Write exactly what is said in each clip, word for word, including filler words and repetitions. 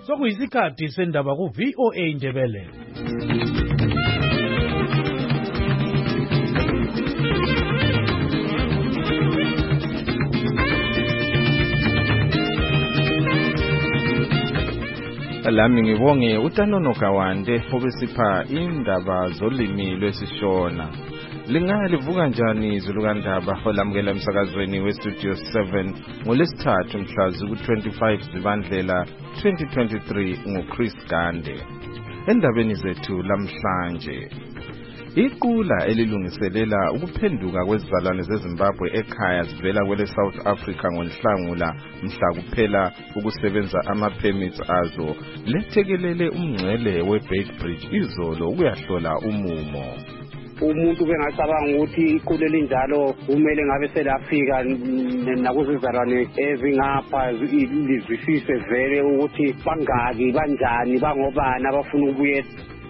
Sokuyisikhathi sendaba ku V O A Ndebele. Lami ngibonge uTanono Kawande obesipha indaba zolimi lwesishona. Lingalivuka njani izulu kandaba olamukela emsakazweni weStudio seven ngolesithathu mhla ziku-twenty-five Zibandlela twenty twenty-three nguChris Gande. Endabeni zethu lamhlanje, iqula elilungiselela ukuphenduka kwezizalwane zeZimbabwe ekhaya zivela kwele South Africa ngoNhlangula mhla kuphela ukusebenza ama-permits azo lethekelele umngcele we-Beitbridge izolo ukuyahlola umumo. Umuntu bengasabanga ukuthi iqula elinjalo kumele ngabe selafika nakuzizalwane ezingapha lizwisise vele ukuthi bangaki banjani bangobani abafuna ukubuyela.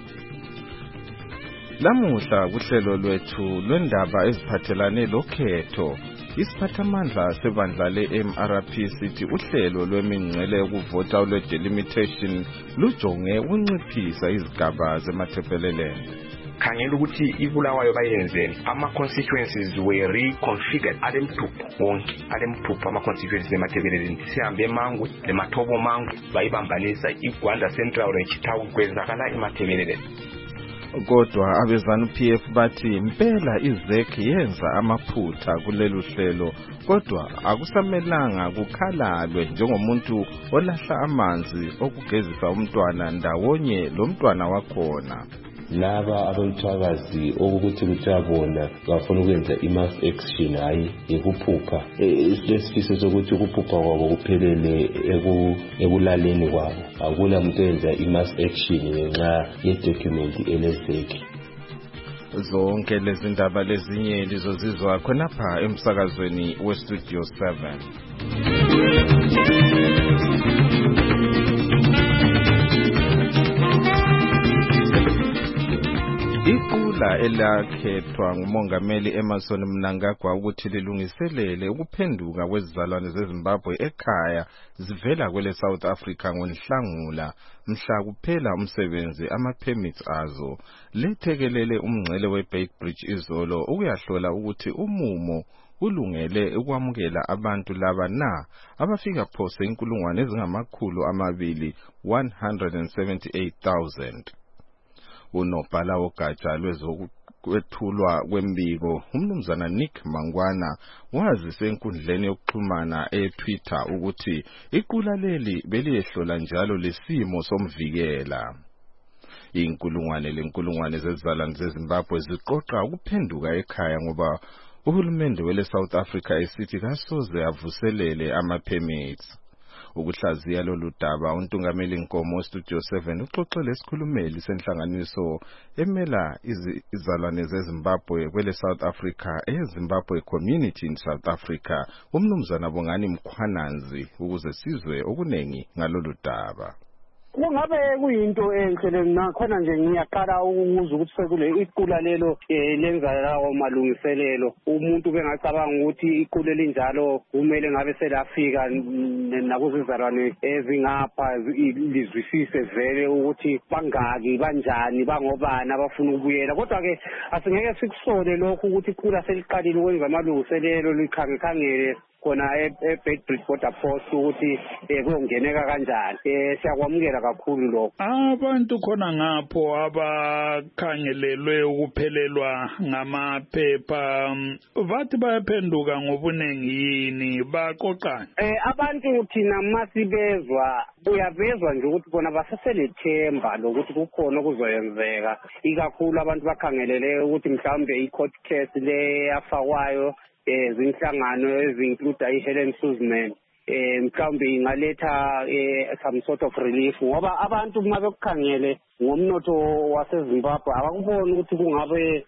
Lamuhla kuhlelo lwethu lwendaba eziphathelane lokhetho, isiphathamandla sebandla le-M R P sithi uhlelo lwemingcele yokuvota lwe-delimitation lujonge ukunciphisa izigaba zemathebeleleni. Khangela ukuthi ibulawayo bayenzeni, ama-constituencies were reconfigured alemthupho wonke alemthupho ama-constituencies emathebeleleni. Sihambe eMangwe leMathobo Mangwe bayibambanisa iGwanda Central Range Town kwenzakala emathebeleleni. Kodwa abezanu-P F bathi mpela izek yenza amaphutha kulelu hlelo, kodwa akusamelanga kukhalalwe njengomuntu olahla amanzi okugezisa umntwana ndawonye lo mntwana wakhona. Laba abamthwakazi okuthi kutshabona bafuna ukwenza i-mass action hayi ekuphupha lesifiso sokuthi ukuphupha kwabo kuphelele ekulaleni kwabo. Akula muntu enza i-mass action ngenxa ye-document elezeki. Zonke lezi ndaba lezinye lizozizwa khonapha emsakazweni weStudio seven. Iqula elakhethwa ngumongameli Emmerson Mnangagwa ukuthi lilungiselele ukuphenduka kwezizalwane zeZimbabwe ekhaya zivela kwele South Africa ngoNhlangula mhla kuphela umsebenzi ama-permits azo lethekelele umngcele we-Beitbridge izolo ukuyahlola ukuthi umumo ulungele ukwamukela abantu laba na abafika phose inkulungwane ezingamakhulu amabili one hundred seventy-eight thousand. Unobhala wogatsha lwezokwethulwa kwembiko umnumzana Nick Mangwana wazise enkundleni yokuxhumana eTwitter ukuthi iqula leli beliyehlola njalo lesimo somvikela. Inkulungwane lenkulungwane zezizalwane zeZimbabwe ziqoqa ukuphenduka ekhaya ngoba uhulumende wele South Africa esithi kasoze avuselele ama-permits. Ukuhlaziya lolu daba untungameli Nkomo weStudio seven uxoxele isikhulumeli senhlanganiso emela izizalwane zeZimbabwe kwele South Africa eZimbabwe Community in South Africa umnumzana Bongani Mkhwananzi ukuze sizwe okunengi ngalolu daba. Kungabe kuyinto enhle nakhona nje ngiyaqala ukuzwa ukuthi sekule iqula lelo lenza lawo malungiselelo. Umuntu bengasabanga ukuthi iqula elinjalo kumele ngabe selafika nakuzizalwane ezingapha lizwisise vele ukuthi bangaki banjani bangobani abafuna ukubuyela. Kodwa ke asingeke sikusole lokho ukuthi iqula seliqalile ukwenza amalungiselelo likhangekhangele kona eBeitbridge border post ukuthi kuyongeneka kanjani. Siyakwamukela kakhulu lokho. Abantu khona ngapho abakhangelelwe ukuphelelwa ngamaphepha bathi bayaphenduka ngobunengi yini baqoqana? Eh abantu thina masibezwa uyavezwa nje ukuthi bona baseselethemba lokuthi kukhona okuzoyenzeka, ikakhulu abantu bakhangelele ukuthi mhlawumbe i-court case le yafakwayo ezinhlangano ezinclude iHelen Suzman eh mhlawumbe ingaletha some sort of relief ngoba abantu uma bekukhangele ngomnotho waseZimbabwe abakuboni ukuthi kungabe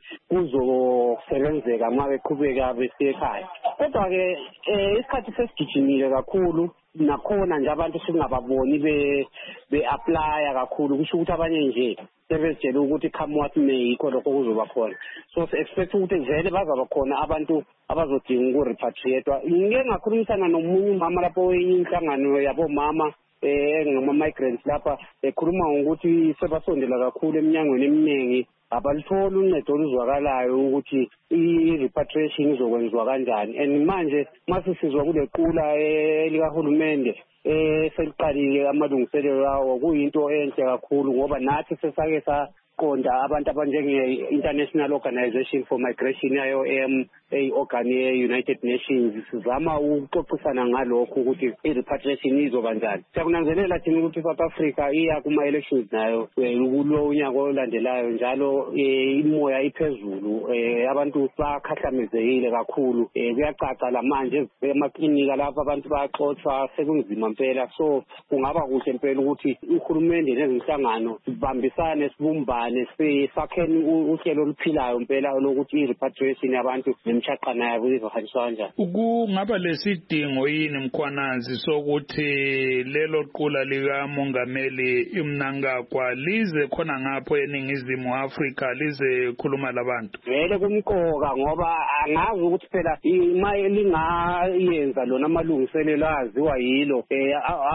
kuzosebenzeka uma beqhubeka besiya ekhaya. Kodwa ke isikhathi sesigijimile kakhulu nakhona nje abantu singababoni be be-apply kakhulu kusho ukuthi abanye nje sebezitshela ukuthi come what may ikho lokho kuzoba khona. So expect ukuthi vele bazaba khona abantu abazodinga ukurepatriatwa. Ngike ngakhulumisana nomunye umama lapho inhlangano yabomama eh ngama migrants lapha ekhuluma ngokuthi sebasondela kakhulu eminyangweni eminingi abalitholi uncedo oluzwakalayo ukuthi i-repatriation izokwenziwa kanjani. And manje mase sizwa kule qula elikahulumende eh seliqalile amalungiselelo lawo kuyinto enhle kakhulu ngoba nathi sesake saqonda abantu abanjenge-International Organization for Migration I O M eyi-organ ye-United Nations sizama ukuxoxisana ngalokho ukuthi i-repatriation izoba njani. Siyakunanzelela thina ukuthi South Africa iya kuma-elections nayo kulo unyaka olandelayo njalo imoya iphezulu abantu bakhahlamezekile kakhulu kuyacaca la manje emaklinika lapho abantu bayaxoxwa sekunzima mpela. So kungaba kuhle mpela ukuthi uhulumende nezinhlangano sibambisane sibumbane sifakheni uhlelo oluphilayo mpela lokuthi i-repatriation yabantu nemshaqana yabo izohanjiswa kanjani. Kungaba lesidingo yini Mkhwanazi sokuthi lelo qula lika Mongameli iMnangagwa lize khona ngapho eningizimu Afrika lize khuluma labantu? Vele kumqoka ngoba angazi ukuthi phela imali lingayenza lona amalungiselelo aziwa yilo eh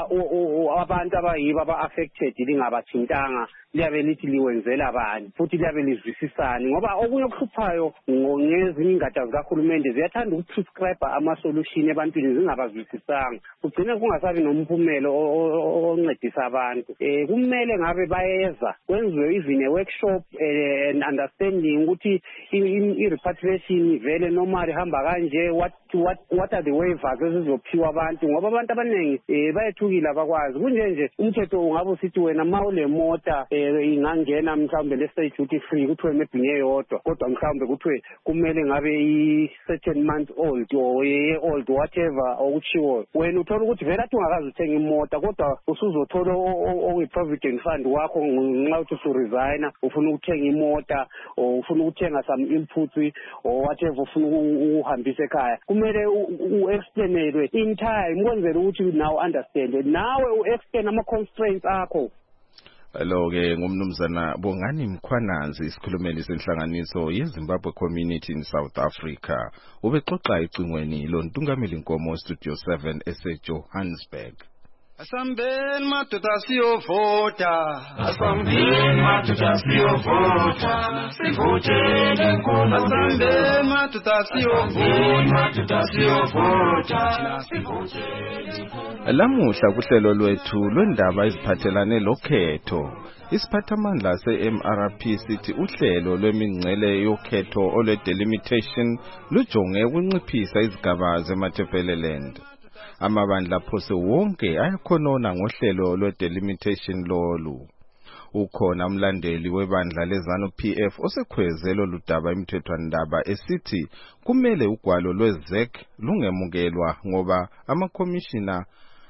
abantu abayiba aba-affected lingabathintanga liyabe lithi liwenzela bani futhi liyabe lizwisisani ngoba okunye okuhluphayo ngezinye ingada zikahulumende ziyathanda ukuprescribe ama-solution ebantwini zingabazwisisanga kugcine kungasabi nomphumelo oncedisa abantu. um kumele ngabe bayeza kwenziwe even a-workshop and understanding ukuthi i-repatriation vele normal ihamba kanje what what what are the waivers ezizophiwa abantu ngoba abantu abaningi um bayethukile abakwazi kunje nje umthetho ungabe usithi wena ma ule mota um ingangena mhlawumbe le-state duty free kuthiwe maybe ngeyodwa kodwa mhlawumbe kuthiwe kumele ngabe i-certain month old or ye-old whatever okuchiwo wena uthola ukuthi vele athi ungakazi uthenga imota kodwa usuzothola okuyi-provident fund wakho ngenxa yokuthi usuresigna ufuna ukuthenga imota or ufuna ukuthenga some inputs or whatever ufuna ukuhambisa ekhaya kumele u-explainelwe in time kwenzela ukuthi nawe understand nawe u-explain ama-constraints akho. Hello ke ngumnumzana Bongani Mkhwanazi isikhulumeli senhlanganiso yeZimbabwe Community in South Africa ubexoxa icingweni lo Ntungameli Nkomo Studio seven eseJohannesburg. Asambeni madoda siyovota, asambeni madoda siyovota, sivotele nkona. Asambeni madoda siyovota, madoda siyovota, sivotele nkona. Lamuhla kuhlelo lwethu lwendaba eziphathelane lokhetho. Isiphathamandla se-M R P sithi uhlelo lwemingcele yokhetho olwe-delimitation lujonge ukunciphisa izigaba zeMatabeleland. Amabandla phose wonke ayakhonona ngohlelo lwe-delimitation lolu. Ukhona umlandeli webandla leZANU P F osekhwezelo ludaba imithethwandaba esithi kumele ugwalo lwe-Z E C lungemukelwa ngoba amakomishina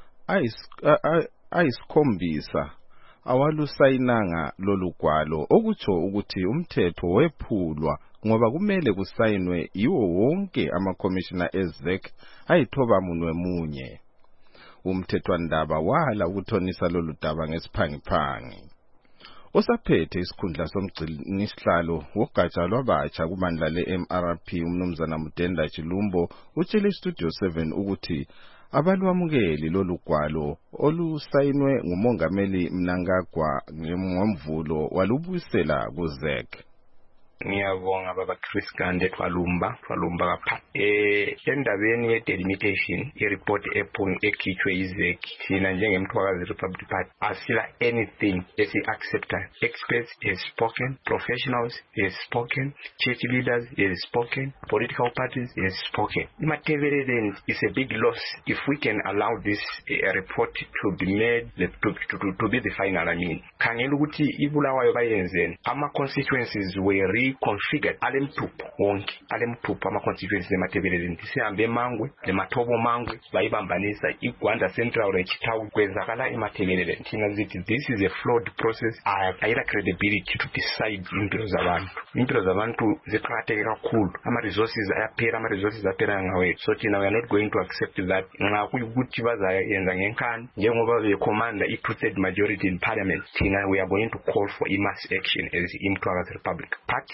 ayisikhombisa awalusayinanga lolu gwalo okutsho ukuthi umthetho wephulwa ngoba kumele kusayinwe yiwo wonke amakomishina e-Z E C ayithoba munwe munye. Umthethwandaba wala ukuthonisa lolu daba ngesiphangiphangi. Osaphethe isikhundla somgcinisihlalo wogatsha lwabatsha kubandla le-M R P umnumzana Mudenda Chilumbo utshele iStudio seven ukuthi abalwamukeli lolu gwalo olusayinwe nguMongameli Mnangagwa ngomvulo walubuyisela ku-Z E C. Ngiyabonga baba Chris Gande twalumba twalumba kapha eh endabeni ye delimitation i-report ekhitshwe i-Z E C thina njengemthwakazi Republic Party asila anything esi accepta. Experts has spoken, professionals has spoken, church leaders has spoken, political parties has spoken. Imatebeleland is a big loss if we can allow this uh, report to be made the, to, to, to, to be the final. I mean khangela ukuthi ibulawayo bayenzeni ama constituencies were configured alemthupho wonke alemthupho ama constituencies eMatabeleland sihambe eMangwe leMathobo Mangwe bayibambanisa iGwanda Central Rechitown kwenzakala eMatabeleland thina zithi this is a flawed process. Ayila credibility to decide impilo zabantu impilo zabantu ziqakatheke kakhulu ama resources ayaphela ama resources aphela ngawethu so thina we are not going to accept that nxa kuyikuthi bazayenza ngenkani njengoba be commander i two-thirds majority in parliament thina we are going to call for a mass action as imthwakazi Republic Party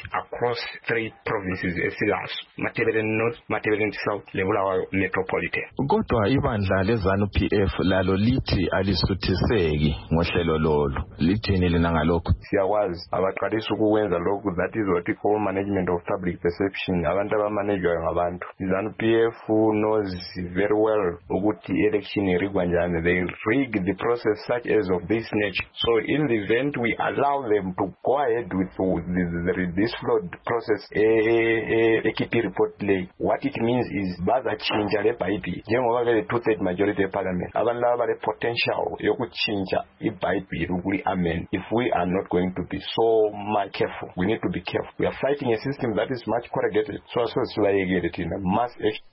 across three provinces esilazo, Matabeleland North, Matabeleland South, leBulawayo Metropolitan. Kodwa ibandla leZANU P F lalo lithi alisuthiseki ngohlelo lolu. Lithini lina ngalokho? Siyakwazi abaqalisa ukwenza lokhu, that is what we call management of public perception. Abantu abamanejwayo ngabantu. ZANU P F knows very well ukuthi election irigwa njani. They rig the process such as of this nature. So in the event we allow them to go ahead with the, the, the, this flawed process, a, a, a K P report play, what it means is baza chinja le baibi. Njengoba vele two-third majority parliament. Abantu laba le potential yokuchinja ibaibi ruguli amen. If we are not going to be so much careful, we need to be careful. We are fighting a system that is much corrugated. So as well as in a mass action.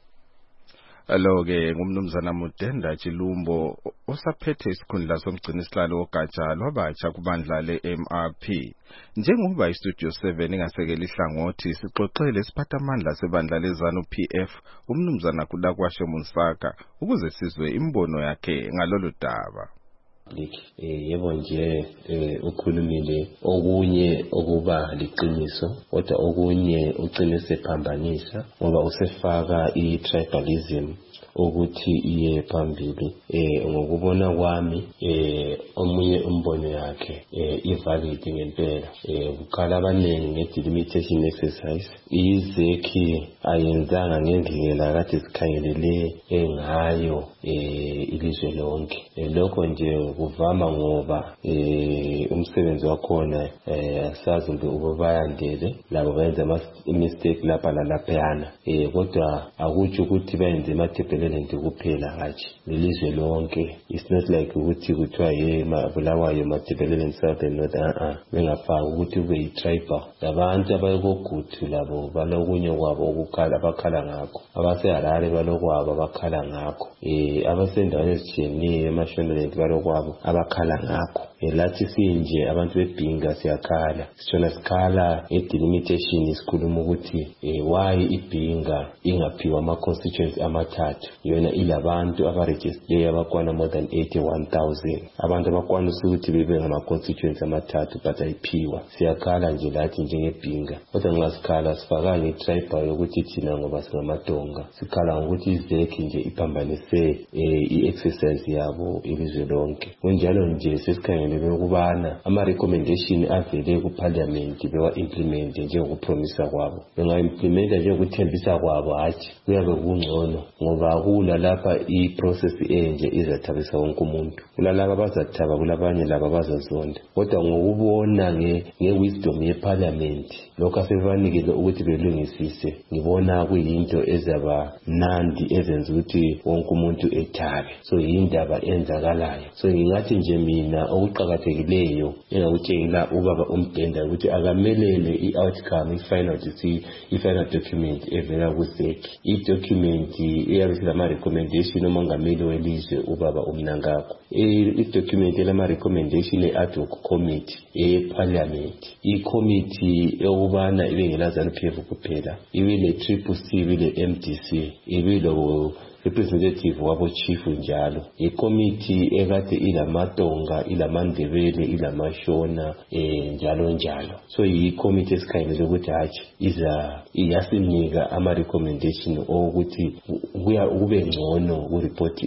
Alo ke ngumnumzana Mudenda Chilumbo osaphethe isikhundla somgcini sihlalo ogatsha lwabatsha kubandla le-M R P. Njengoba iStudio seven ingasekela ihlangothi sixoxele isiphathamandla sebandla leZANU P F umnumzana Kudakwashe Musaka ukuze sizwe imbono yakhe ngalolu daba. Yebo nje ukhulumile okunye okuba liqiniso kodwa okunye uqinise phambanisa ngoba usefaka i-tribalism ukuthi iye phambili eh ngokubona kwami eh omunye umbono yakhe eh ivalid ngempela eh ukhala abaningi nge-delimitation exercise izekhi ayenzanga ngendlela kade sikhangelele engayo eh ilizwe lonke lokho nje kuvama ngoba eh umsebenzi wakhona eh asazi mbe ubayandele labo benza ama mistake lapha nalaphana eh kodwa akuthi ukuthi benze amathebelele kuphela haji lelizwe lonke. It's not like ukuthi kuthiwa ye Bulawayo Matabeleland South and North ah bengafaka ukuthi kube yi-tribal. Abantu abayokuguthu labo balokunye kwabo ukukhala abakhala ngakho, abaseHarare balokwabo abakhala ngakho, eh abasendaweni ezitshiyeneyo eMashonaland balokwabo abakhala ngakho. Elathi sinje abantu bebhinga siyakhala sithola sikhala nge-delimitation isikhuluma ukuthi eh why ibhinga ingaphiwa ama-constituency amathathu yona ilabantu abaregister abakwana more than eighty-one thousand abantu abakwanisa ukuthi bebe ngama-constituency amathathu but ayiphiwa siyakhala nje lathi njengebhinga kodwa nxa sikhala sifaka nge-tribal yokuthi thina ngoba singamadonga sikhala ngokuthi izekhi nje iphambanise i-exercise yabo ilizwe lonke kunjalo nje sesikhangele ukubana ama-recommendation avele ku-parliament bewa-implement njengokupromisa kwabo benga-implementa njengokuthembisa kwabo hathi kuyabe kungcono ngoba kula lapha i-process enje izathabisa wonke umuntu kulalaba bazathaba kulabanye laba bazazonda kodwa ngokubona nge-wisdom ye-parliament lokho asebanikele ukuthi belungisise ngibona kuyinto ezaba nandi ezenza ukuthi wonke umuntu ethabe so yindaba enzakalayo so ngingathi nje mina okuqakathekileyo engakutshengela ubaba uMdenda ukuthi akamelele i-outcome i-final i-final document evela kuzekhi i-document iyabe lama-recommendation omongameli welizwe ubaba uMnangagwa i-document lama-recommendation e-ad hoc committee e-parliament i-committee eyokubana ibe ngelaZANU P F kuphela ibe le-triple C ibe le-M D C ibe lo representative wabo chief njalo i-committee ekade ilamatonga ilamandebele ilamashona eh njalo njalo so i-committee esikhangele ukuthi hathi iza iyasinika ama-recommendation ukuthi kuya kube ngcono ku-report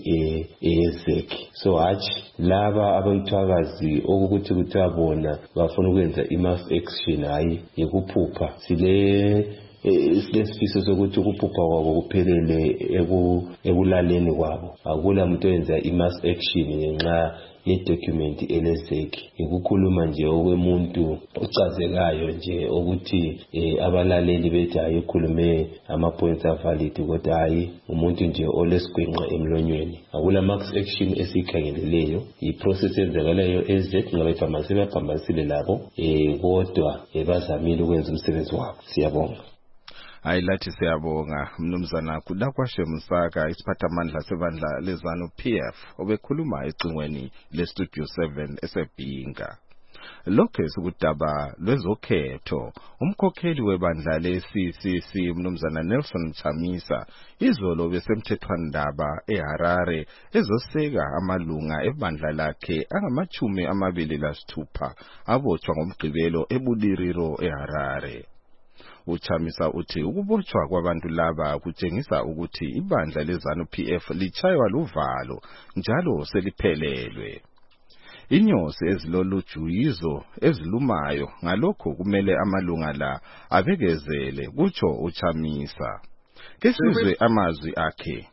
ezekhi so hathi laba abantwakazi okuthi kuthiwa bona bafuna ukwenza i-mass action hayi yikuphupha sile isifiso sokuthi ukuphupha kwabo kuphelele ekulaleni kwabo akula muntu oyenza i-mass action ngenxa ye-document elezekhi ukukhuluma nje okwemuntu ocazekayo nje ukuthi abalaleli bethi hayi ukhulume ama-points avalid kodwa hayi umuntu nje olesigwenqa emlonyweni akula mass action esikhangeleleyo i-process enzakalayo ezekhi ngabe pharmacy baphambanisile labo kodwa bazamile ukwenza umsebenzi wabo siyabonga. Hayi lathi siyabonga mnumzana Kudakwashe Musaka isiphathamandla sebandla leZANU P F obekhuluma ecingweni leStudio seven esebhinga. Lokho sikudaba lwezokhetho umkhokheli webandla le-C C C mnumzana Nelson Chamisa izolo besemthethwandaba eHarare ezoseka amalunga ebandla lakhe angamachumi amabili lasithupha abotshwa ngomgqibelo eBuliriro eHarare. Uchamisa uthi ukubotshwa kwabantu laba kutshengisa ukuthi ibandla leZANU P F lichaywa luvalo njalo seliphelelwe. Inyosi eziloluju yizo ezilumayo, ngalokho kumele amalunga la abekezele, kutsho Uchamisa. Kesizwe amazwi akhe.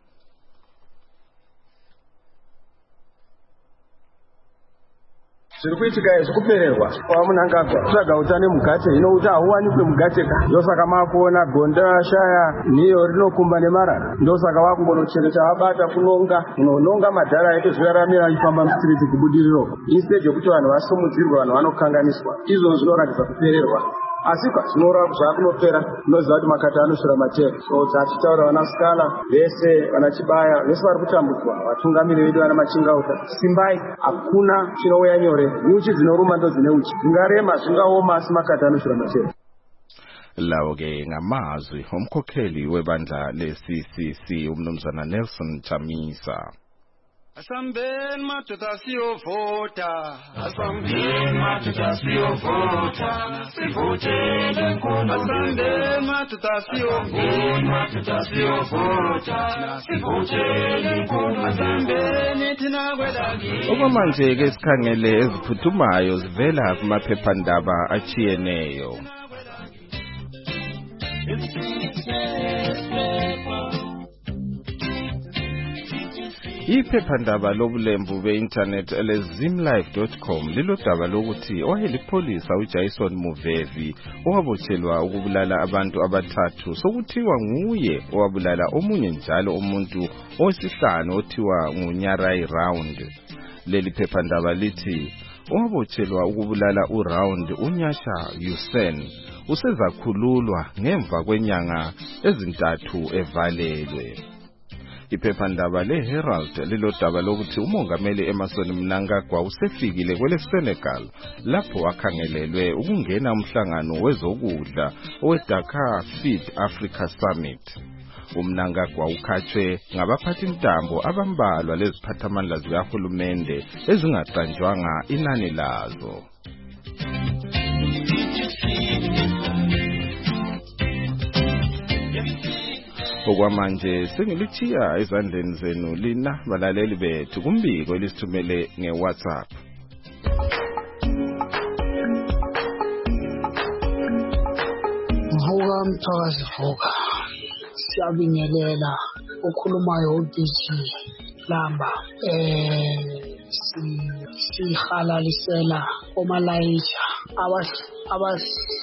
Sirikuitika ezikupererwa kwa Mnangagwa tsvaga utane mugate inouta hauwanikwe mugateka ndosaka makuona gonda shaya niyo rinokumba nemarara ndosaka vakungonochereta vabata kunonga unononga madhara aito zviraramira achifamba mustriti kubudiriro instead yekuti vanhu vasimudzirwa vanhu vanokanganiswa izvo zvinoratidza kupererwa asi zvinoreva zvakunopera unoziva kuti makata anosvira matero so tachitaura vanasikana vese vanachibaya vese vari kutambudzwa vatungamiri vedu vana machingauta simbai hakuna chinouya nyore nyuchi dzinoruma ndo dzine uchi dzingarema zvingaoma asi makata anosvira matero. Lawo ke ngamazwi omkhokheli webandla le-C C C umnumzana Nelson Chamisa. Asambeni madoda siyovota, asambeni madoda siyovota, sivotele nkulu. Asambeni madoda siyovota, siyovota, sivotele nkulu. Asambeni thina kwelaki. Okwamanje ke sikhangele eziphuthumayo zivela kumaphephandaba achiyeneyo. Iphephandaba lobulembu be-internet ele-zimlife dot com lilodaba lokuthi owayelipholisa uJason Muvevi owabotshelwa ukubulala abantu abathathu sokuthiwa nguye owabulala omunye njalo umuntu owesihlanu othiwa nguNyarai Round. Leli phephandaba lithi owabotshelwa ukubulala uRound uNyasha Hussein usezakhululwa ngemva kwenyanga ezintathu evalelwe. Iphephandaba le-Herald lilodaba lokuthi umongameli Emmerson Mnangagwa usefikile kwele Senegal lapho akhangelelwe ukungena umhlangano wezokudla owe-Dakar Feed Africa Summit. UMnangagwa ukhatshwe ngabaphathintambo abambalwa leziphathamandla zikahulumende ezingaqanjwanga inani lazo. Okwamanje sengilithiya ezandleni zenu lina balaleli bethu kumbiko elisithumele nge-WhatsApp. Mvuka Mthwakazi Vuka, siyabingelela ukhulumayo u-D G Lamba eh si sihalalisela omalayisha abas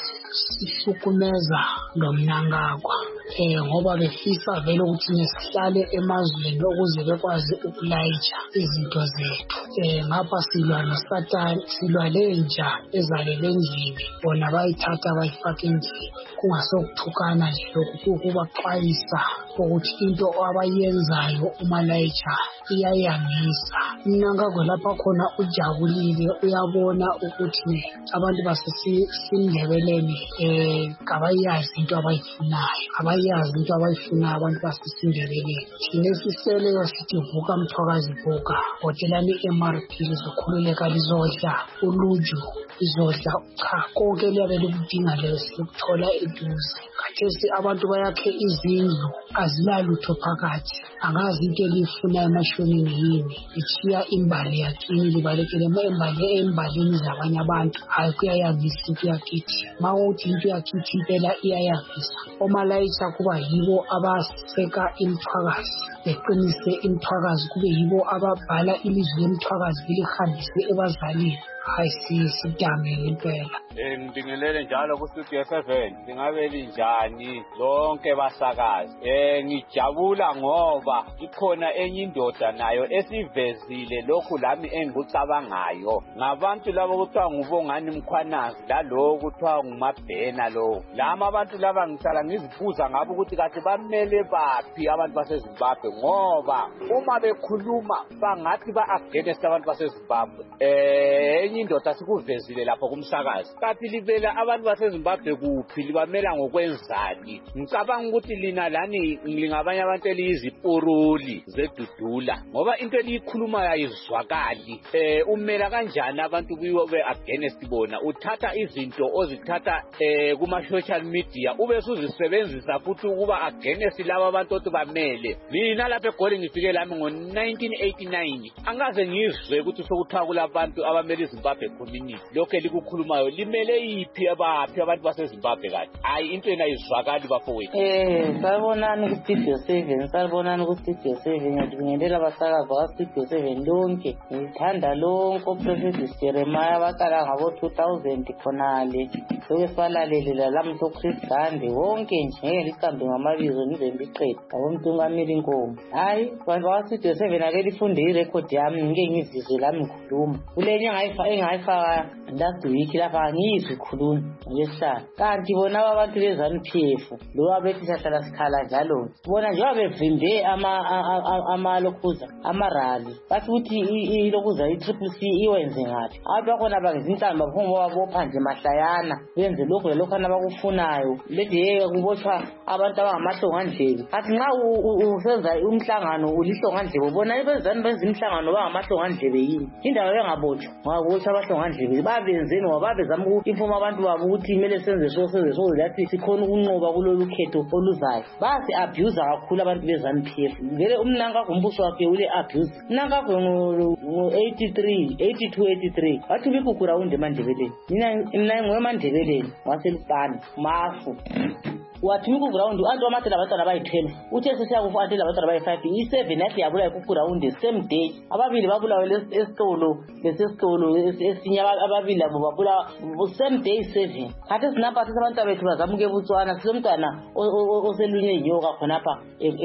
sihlukumeza noMnangagwa eh ngoba befisa vele ukuthi nesihlale emazweni ukuze bekwazi ukulayisha izinto zethu eh ngapha silwa noSatan silwa lenja ezalele endlini bona bayithatha bayifaka endlini kungasokuthukana nje lokhu kubaxwayisa ukuthi into abayenzayo umalayisha iyayangisa. Mnangagwa lapha khona ujabulile uyabona ukuthi abantu basesindebeleni eh kabayazi into abayifunayo abayazi into abayifunayo abantu basesindebeleni. Thina siseleyo sithi Vuka Mthwakazi Vuka, hotelani M R P lizokhululeka lizodla uluju izodla cha konke liyabe likudinga lesikuthola eduze. Khathesi abantu bayakhe izindlu azilalutho phakathi angazi into elifuna emashonini yini ithiya imbali yakini libalekele embali embalini zabanye abantu hayi kuyayangisa into yakithi mawuthi into yakithi impela iyayangisa. Omalayisha kuba yibo abaseka imthwakazi beqinise imthwakazi kube yibo ababhala ilizwi lemthwakazi belihambise ebazalini hayi sidamele impela. Eh ngibingelele njalo ku Studio seven singabe linjani zonke basakazi. Eh ngijabula ngoba ikhona enye indoda nayo esivezile lokhu lami engikucabangayo ngabantu labo kuthiwa ngubongani Mkhwanazi lalo kuthiwa ngumabhena lo. Lama abantu laba ngisala ngizibuza ngabo ukuthi kathi bamele baphi abantu baseZimbabwe ngoba uma bekhuluma bangathi ba against abantu baseZimbabwe. Eh enye indoda sikuvezile lapho kumsakazi kathi libela abantu baseZimbabwe kuphi libamela ngokwenzani ngicabanga ukuthi lina lani lingabanye abantu eliyizipuruli zedudula ngoba into eliyikhuluma ayizwakali eh umela kanjani abantu kuyo be against bona uthatha izinto ozithatha eh kuma social media ube suzisebenzisa futhi ukuba against laba abantu othi bamele mina lapha eGoli ngifike lami ngo nineteen eighty-nine angaze ngizwe ukuthi sokuthiwa kulabantu abamele iZimbabwe community lokho elikukhulumayo limele yiphi abaphi abantu baseZimbabwe kanti hayi into enayizwakali bafowethu eh sabonani ku Studio seven sabonani ku Studio seven ngiyadingelela abasakazi ba Studio seven lonke ngithanda lonke uProfessor Jeremiah baqala ngabo two thousand khonale soke sibalalele lamhlo Chris Gandhi wonke nje ngeke liqambe ngamabizo nizembe iqedwe abomtungameli inkomo hayi bantu ba Studio seven ake lifunde irecord yami ngeke ngizizwe lami ngikhuluma kulenye ngayifa engayifaka last week lapha ngizwe khuluma ngesihlala kanti bona abantu bezanu P F lo abethi sahlala sikhala njalo bona nje bevinde ama ama lokhuza ama rally bathi ukuthi ilokuza i-triple C iwenze ngathi abantu bakhona bangezinhlamba phumbo wabopha nje mahlayana benze lokho lokho abakufunayo lethi yeke kubotshwa abantu abangamahlonga ndlebe athi nxa usenza umhlangano ulihlonga ndlebe bona ibezani benza imhlangano bangamahlonga ndlebe yini indawo bengabotshwa ngabotshwa abahlonga ndlebe babenzeni wababezama ukunfoma abantu babo ukuthi kumele senze so senze so lathi sikhona ukunqoba kulolu khetho oluzayo basi abuse kakhulu abantu bezanu P F vele umnanga kumbuso wakhe ule abuse nanga ngo eighty-three eighty-two eighty-three wathi ubikukura unde mandebeleni mina mina ngwemandebeleni waselupani mafu wathi ukuground antu amatela abatwana bayi-twelve uthe sesiyakufa atela abatwana bayi-five i-seven yathi yabulawa kuground same day ababili babulawa esitolo lesesitolo esinye ababili labo babulawa same day seven khathi sinapha sisabantu bethu bazamuke ebutswana silomntwana oselunye inyoka khonapha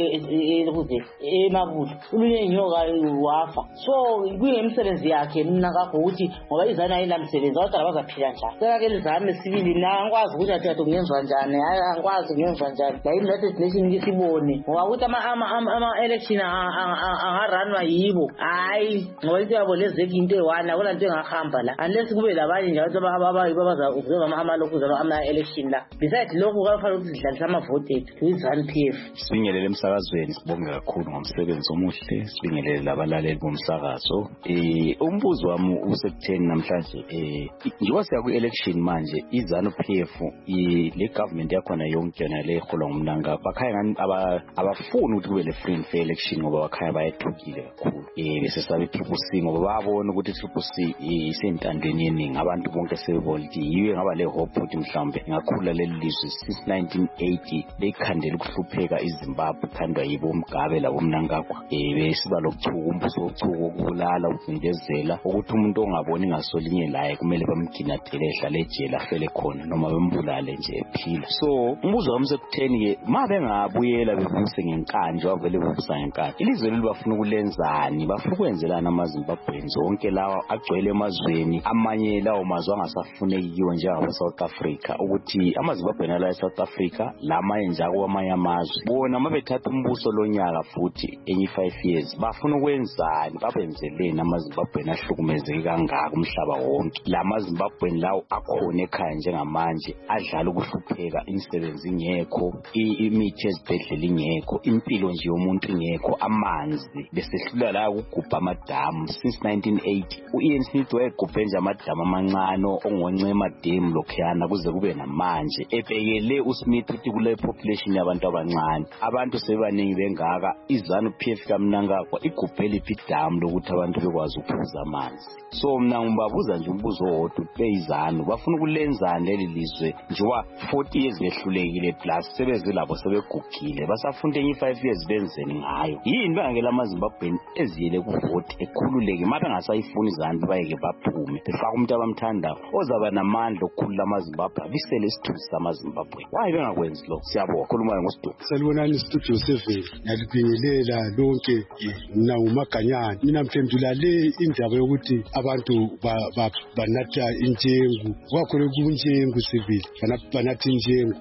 kuze emabulu ulunye inyoka wafa so kuyemsebenzi yakhe mina kakho ukuthi ngoba izana ayinamsebenzi abantwana bazaphila njani seka-ke lizame sibili na angikwazi ukuthi athi athi kungenzwa njani angikwazi kungenzwa njani la i-United Nations kisibone ngoba ukuthi ama-election angaranwa yibo hayi ngoba into yabo lezeki into eyi-one akula nto engahamba la unless kube labanye nje abantu babaza amalokhu ama-election la besides lokhu kafanele ukuthi sidlalise amavote ethu to-ZANU P F. Sibingelele emsakazweni sibonge kakhulu ngomsebenzi omuhle sibingelele labalaleli bomsakazo um umbuzo wami usekutheni namhlanje um njengoba siya kwi-election manje i-ZANU P F le government yakhona yonke yona le eholwa ngumnanga bakhaya ngani abafuni ukuthi kube le free and fair election ngoba bakhaya bayethukile kakhulu um bese sabe i-triple C ngoba babona ukuthi i-triple C isentandweni yeningi abantu bonke sebebona ukuthi yiyo engaba le hope ukuthi mhlawumbe ingakhula leli lizwe since nineteen eighty bekhandela ukuhlupheka iZimbabwe khandwa yibo Mugabe labo Mnangagwa um besiba lokuthuka umbuso wokuthuka ukubulala ukuvindezela ukuthi umuntu ongaboni ngasolinye laye kumele bamginatele ehlale ejele afele khona noma bembulale nje ephila so umbuzo wami sekutheni-ke ma bengabuyela bevuse ngenkanje wavele bevusa ngenkanje ilizwe leli bafuna ukulenzani bafuna ukwenzelani amaZimbabweni zonke lawa agcwele emazweni amanye lawo mazwe angasafunekiyo njengabo-South Africa ukuthi amaZimbabweni ala e-South Africa lamanye njako amanye amazwe bona uma bethatha umbuso lonyaka futhi enye five years bafuna ukwenzani babenzeleni amaZimbabweni ahlukumezeke kangaka umhlaba wonke la maZimbabweni lawo akhona ekhaya njengamanje adlala ukuhlupheka imisebenzi ingekho imithi ezibhedlela ingekho impilo nje yomuntu ingekho amanzi besehlula la ukugubha amadamu since nineteen eighty u-Ian Smith wayegubhe nje amadamu amancane ongoncema dam lokhuyana kuze kube namanje ebhekele uSmith ukuthi kule population yabantu abancane abantu sebaningi bengaka iZANU P F kaMnangagwa igubhe liphi idamu lokuthi abantu bekwazi ukuphuza amanzi so mina ngibabuza nje umbuzo owodwa beyizanu bafuna ukulenzani leli lizwe njengoba forty years behlulekile plus sebeze labo sebegugile basafunda enye five years benzeni ngayo yini bangeke lamaZimbabweni eziyele kuvote ekhululeke mabe ngasayifuni izanu bayeke baphume befaka umuntu abamthanda ozaba namandla okukhulula amaZimbabwe bisele isithunzi samaZimbabwe waye bengakwenzi lokho siyabonga khuluma ngosidumo salibonani Studio seven nalibingelela lonke mina ngumaganyana mina mphendula le indaba yokuthi abantu banatha injengu kwakhona kubunjengu sibili banatha injengu kodwa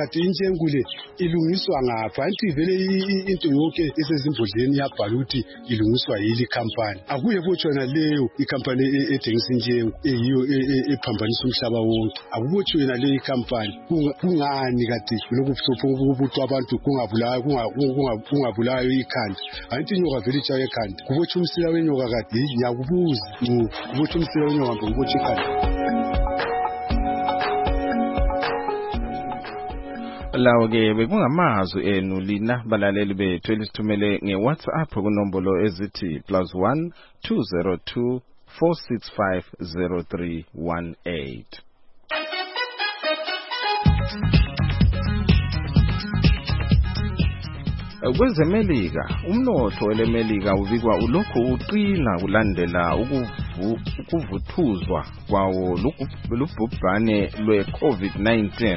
ngathi intshengu le ilungiswa ngapha anti vele into yonke esezimbodleni yabhala ukuthi ilungiswa yili company akuye botshona leyo ikhampani ethengisa intshengu eyiyo ephambanisa umhlaba wonke akubotshwe yona leyo company kungani kati lokuhlupha ukuthi abantu kungabulayo kungabulayo ikhanda anti inyoka vele itshaye ekhanda kubotsha umsila wenyoka kati ngiyakubuza kubotsha umsila wenyoka mbe kubotsha ikhanda. Lawo ke bekungamazwi enu lina balaleli bethu elisithumele ngeWhatsApp kunombolo ezithi plus one two zero two four six five zero three one eight. Kwezemelika umnotho welemelika ubikwa ulokhu uqina kulandela ukuvuthuzwa kwawo lubhubhane lwe-COVID nineteen.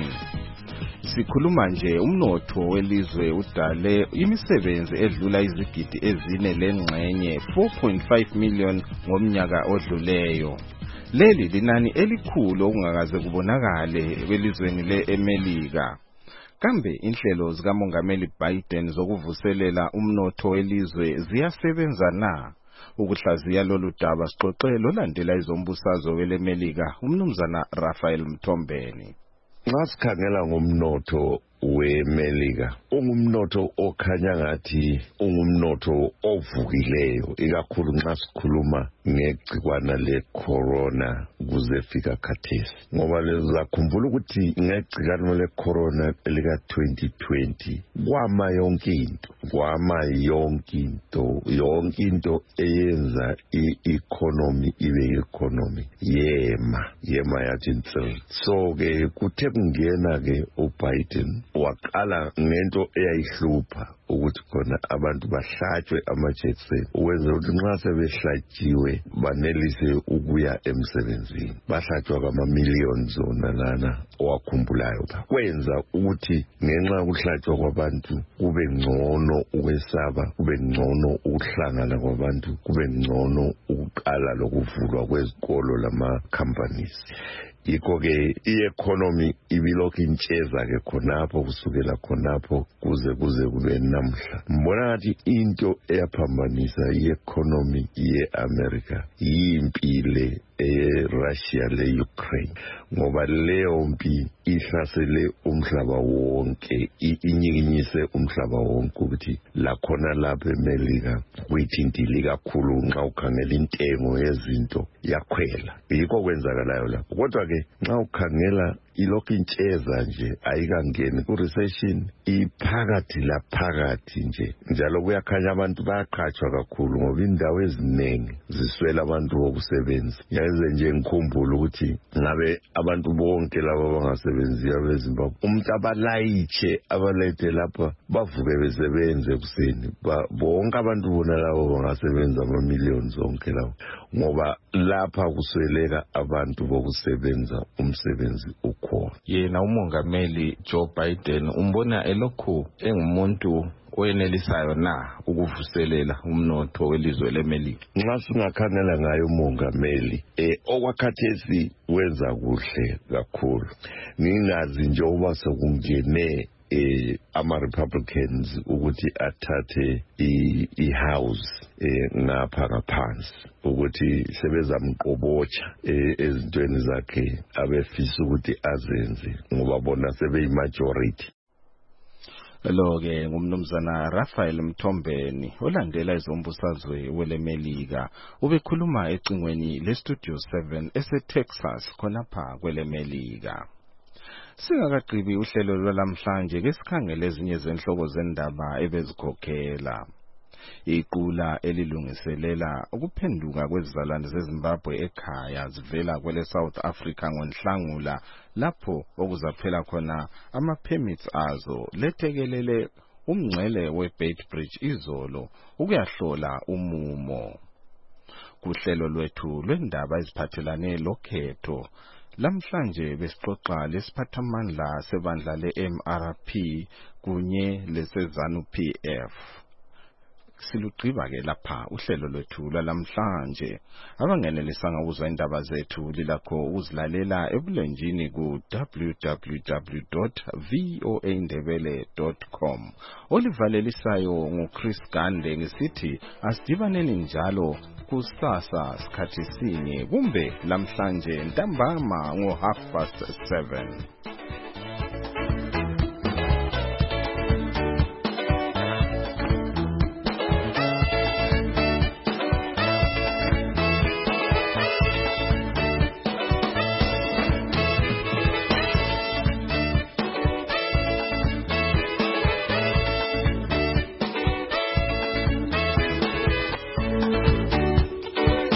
Sikhuluma nje umnotho welizwe udale imisebenzi edlula izigidi ezine lengxenye four point five million ngomnyaka odluleyo. Leli linani elikhulu okungakaze kubonakale kwelizweni leAmelika. Kambe inhlelo zikaMongameli Biden zokuvuselela umnotho welizwe ziyasebenza na? Ukuhlaziya lolu daba sixoxelo landela izombusazwe welemelika umnumzana Raphael Mthombeni. Ngasikhangela ngomnotho weMelika ungumnotho okhanya ngathi ungumnotho ovukileyo ikakhulu nxa sikhuluma ngegcikwana le-corona kuze fika khathesi ngoba lezakhumbula ukuthi ngegcikwana le-corona lika twenty twenty kwama yonke into kwama yonke into yonke into eyenza i-economy ibe i-economy yema yema yathi ntsini so ke kuthe kungena ke uBiden waqala ngento eyayihlupha ukuthi khona abantu bahlatshwe amajekiseni ukwenzela ukuthi nxa sebehlatshiwe banelise ukuya emsebenzini bahlatshwa kwama-millions zona lana owakhumbulayo kwenza ukuthi ngenxa yokuhlatshwa kwabantu kube ngcono ukwesaba kube ngcono ukuhlangana kwabantu kube ngcono ukuqala lokuvulwa kwezikolo lama-companies. Yikho ke i-economy ibilokhu intsheza ke khonapho kusukela khonapho kuze kuze kube namhla. Mbona ngathi into eyaphambanisa i-economy ye-America yimpile e-Russia le-Ukraine ngoba leyo mpi ihlasele umhlaba wonke inyikinyise umhlaba wonke ukuthi lakhona lapha eMelika kuyithintile kakhulu nxa ukhangela intengo yezinto yakhwela yikho kwenzakalayo lapho kodwa ke nxa ukhangela ilokhu intsheza nje ayikangeni ku-recession iphakathi laphakathi nje njalo kuyakhanya abantu bayaqhatshwa kakhulu ngoba indawo eziningi ziswela abantu bokusebenza yaze nje ngikhumbula ukuthi ngabe abantu bonke laba bangasebenziyo beZimbabwe umuntu abalayitshe abalethe lapha bavuke besebenze ekuseni bonke abantu bona labo bangasebenza ama-millions zonke lawo ngoba lapha kusweleka abantu bokusebenza umsebenzi ukhona. Yena umongameli Joe Biden umbona elokhu engumuntu oyenelisayo na ukuvuselela umnotho welizwe leMelika? Nxa singakhangela ngayo umongameli eh okwakhathesi wenza kuhle kakhulu ngingazi nje uba sekungene eh ama-Republicans ukuthi athathe i-house eh ngapha ngaphansi ukuthi sebezamqobotsha ezintweni zakhe abefisa ukuthi azenze ngoba bona sebeyi-majority. Lo ke ngumnumzana Raphael Mthombeni olandela izombusazwe welemelika ubekhuluma ecingweni le-Studio seven ese-Texas khonapha kwelemelika. Singakaqhibi uhlelo lwalamhlanje ke sikhangele ezinye zenhloko zendaba ebezikhokhela. Iqula elilungiselela ukuphenduka kwezizalwane zeZimbabwe ekhaya zivela kwele South Africa ngoNhlangula lapho okuzaphela khona ama-permits azo lethekelele umngcele we-Beitbridge izolo ukuyahlola umumo. Kuhlelo lwethu lwendaba eziphathelane lokhetho lamhlanje besixoxa lesiphathamandla sebandla le-M R P kunye lesezanu P F. silugqiba ke lapha uhlelo lwethu lwalamhlanje. Abangenelisanga ukuzwa indaba zethu lilakho uzilalela ebulenjini ku w w w dot voa dot com. Olivalelisayo nguChris Gande ngisithi asidibaneni njalo kusasa sikhathi sinye kumbe lamhlanje ntambama ngo half past seven.